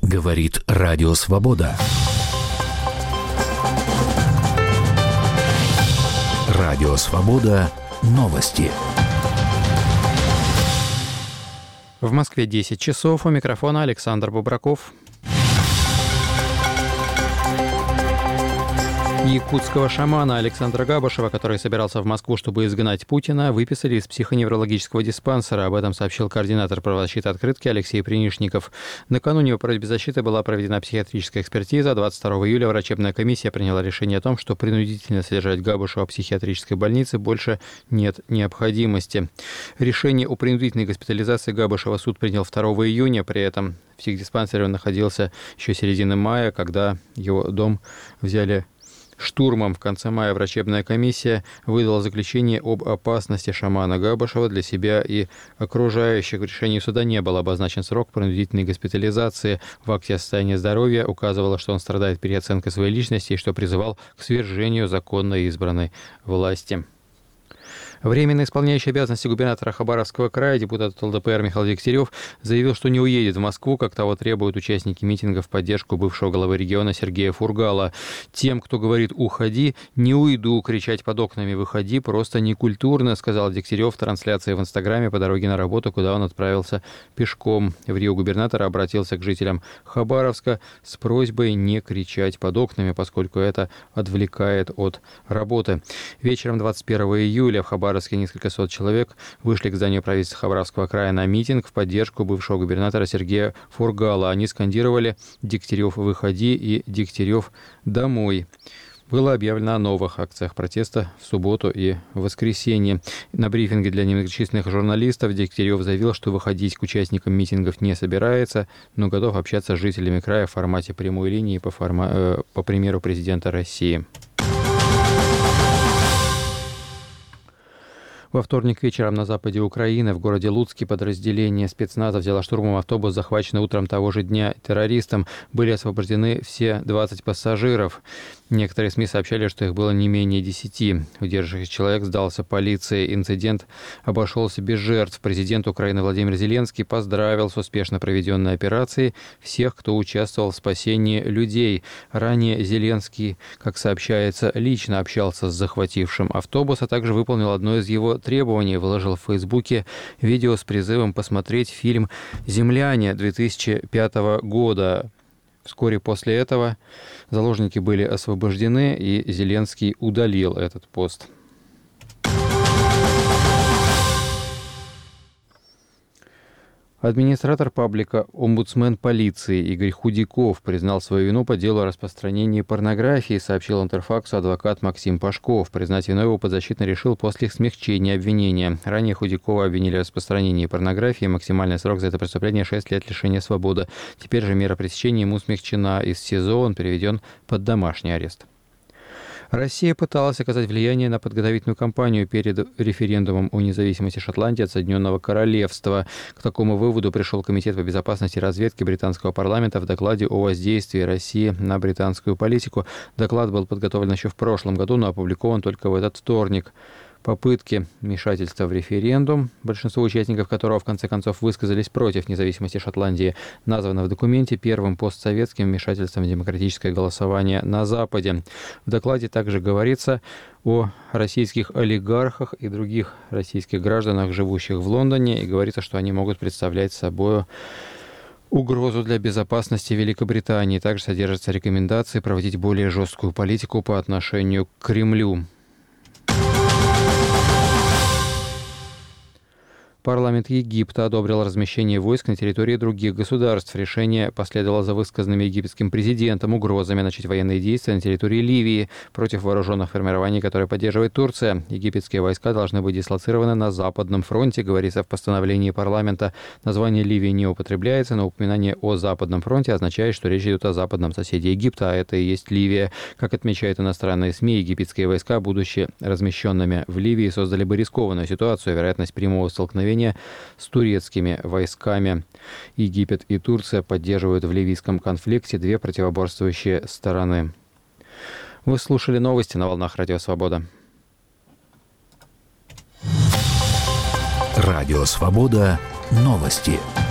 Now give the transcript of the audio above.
Говорит Радио Свобода. Радио Свобода. Новости. В Москве 10 часов. У микрофона Александр Бубраков. Якутского шамана Александра Габышева, который собирался в Москву, чтобы изгнать Путина, выписали из психоневрологического диспансера. Об этом сообщил координатор правозащиты «Открытки» Алексей Принишников. Накануне по просьбе защиты была проведена психиатрическая экспертиза. 22 июля врачебная комиссия приняла решение о том, что принудительно содержать Габышева в психиатрической больнице больше нет необходимости. Решение о принудительной госпитализации Габышева суд принял 2 июня. При этом в психдиспансере он находился еще середины мая, когда его дом взяли штурмом. В конце мая врачебная комиссия выдала заключение об опасности шамана Габышева для себя и окружающих. В решении суда не был обозначен срок принудительной госпитализации. В акте о состоянии здоровья указывало, что он страдает переоценкой своей личности и что призывал к свержению законно избранной власти. Временно исполняющий обязанности губернатора Хабаровского края, депутат ЛДПР Михаил Дегтярев, заявил, что не уедет в Москву, как того требуют участники митинга в поддержку бывшего главы региона Сергея Фургала. «Тем, кто говорит «уходи», не уйду, кричать под окнами «выходи» просто некультурно», сказал Дегтярев в трансляции в Инстаграме по дороге на работу, куда он отправился пешком. В Рио губернатор обратился к жителям Хабаровска с просьбой не кричать под окнами, поскольку это отвлекает от работы. Вечером 21 июля в Хабаровске несколько сот человек вышли к зданию правительства Хабаровского края на митинг в поддержку бывшего губернатора Сергея Фургала. Они скандировали «Дегтярев, выходи» и «Дегтярев, домой». Было объявлено о новых акциях протеста в субботу и воскресенье. На брифинге для немногочисленных журналистов Дегтярев заявил, что выходить к участникам митингов не собирается, но готов общаться с жителями края в формате прямой линии по примеру президента России. Во вторник вечером на западе Украины, в городе Луцке, подразделение спецназа взяло штурмом автобус, захваченный утром того же дня террористом. Были освобождены все 20 пассажиров. Некоторые СМИ сообщали, что их было не менее 10. Удержавшийся человек сдался полиции. Инцидент обошелся без жертв. Президент Украины Владимир Зеленский поздравил с успешно проведенной операцией всех, кто участвовал в спасении людей. Ранее Зеленский, как сообщается, лично общался с захватившим автобус, а также выполнил одно из его требований. Выложил в Фейсбуке видео с призывом посмотреть фильм «Земляне» 2005 года. Вскоре после этого заложники были освобождены, и Зеленский удалил этот пост. Администратор паблика «Омбудсмен полиции» Игорь Худяков признал свою вину по делу о распространении порнографии, сообщил Интерфаксу адвокат Максим Пашков. Признать вину его подзащитный решил после смягчения обвинения. Ранее Худякова обвинили в распространении порнографии. Максимальный срок за это преступление 6 лет лишения свободы. Теперь же мера пресечения ему смягчена. Из СИЗО он переведен под домашний арест. Россия пыталась оказать влияние на подготовительную кампанию перед референдумом о независимости Шотландии от Соединенного Королевства. К такому выводу пришел Комитет по безопасности и разведке британского парламента в докладе о воздействии России на британскую политику. Доклад был подготовлен еще в прошлом году, но опубликован только в этот вторник. Попытки вмешательства в референдум, большинство участников которого в конце концов высказались против независимости Шотландии, названо в документе первым постсоветским вмешательством в демократическое голосование на Западе. В докладе также говорится о российских олигархах и других российских гражданах, живущих в Лондоне, и говорится, что они могут представлять собой угрозу для безопасности Великобритании. Также содержатся рекомендации проводить более жесткую политику по отношению к Кремлю. Парламент Египта одобрил размещение войск на территории других государств. Решение последовало за высказанными египетским президентом угрозами начать военные действия на территории Ливии против вооруженных формирований, которые поддерживает Турция. Египетские войска должны быть дислоцированы на Западном фронте, говорится в постановлении парламента. Название Ливии не употребляется, но упоминание о Западном фронте означает, что речь идет о западном соседе Египта, а это и есть Ливия. Как отмечают иностранные СМИ, египетские войска, будучи размещенными в Ливии, создали бы рискованную ситуацию, вероятность прямого столкновения с турецкими войсками. Египет и Турция поддерживают в ливийском конфликте две противоборствующие стороны. Вы слушали новости на волнах Радио Свобода. Радио Свобода. Новости.